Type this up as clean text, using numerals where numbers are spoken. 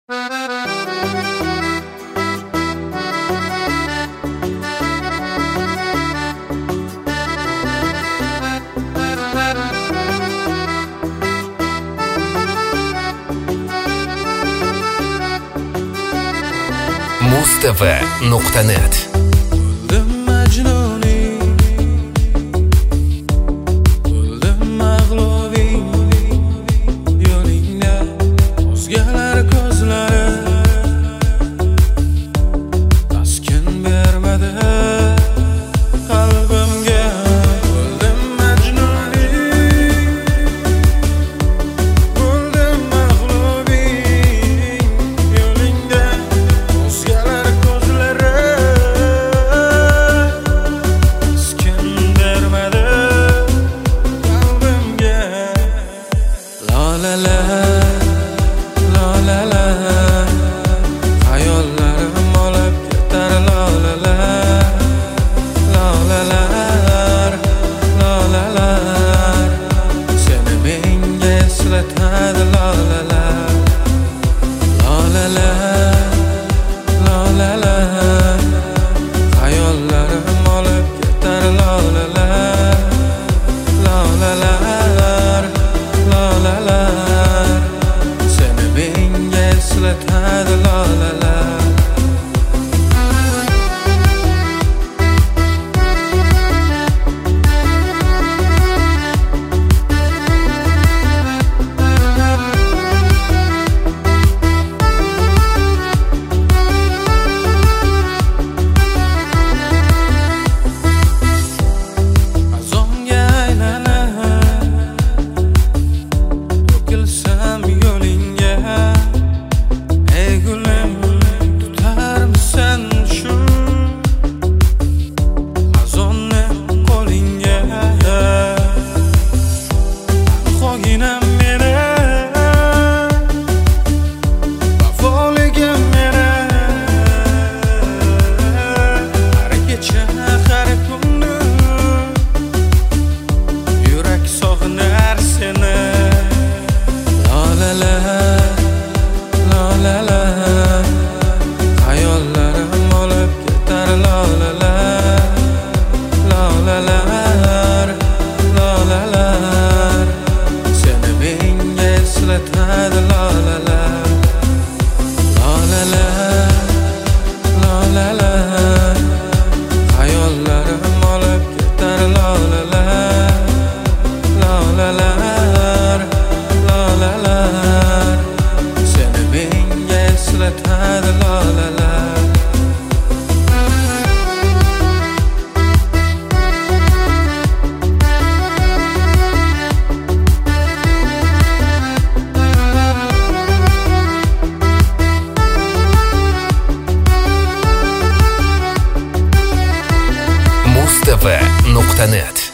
mustv.net O'ldim majnuning, o'ldim mag'lubing, yo'lingda o'zgalar ko'zlari taskin bermadi qalbimga. O'ldim majnuning, o'ldim mag'lubing, yo'lingda o'zgalar ko'zlari taskin bermadi qalbimga. Lolalar, lolalar, hayollarim olib ketar lolalar, lolalar, lolalar, seni menga eslatadi lolalar, lolalar, lolalar, hayollarim olib ketar lolalar, lolalar, lolalar, seni menga eslatadi lolalar. Azonga aylanib to'kilsam yo'lingga, ey gulim, tutarmisan shu azonni qo'lingga? Xo'ginam meni, vafoligim meni, har kecha har kuni yurak sog'inar seni. Lolalar, lolalar, hayollarim olib ketar lolalar, lolalar, lolalar, seni menga eslatadi lolalar, lolalar, lolalar, hayollarim olib ketar lolalar, lolalar, lolalar, seni menga eslatadi lolalar. mustv.net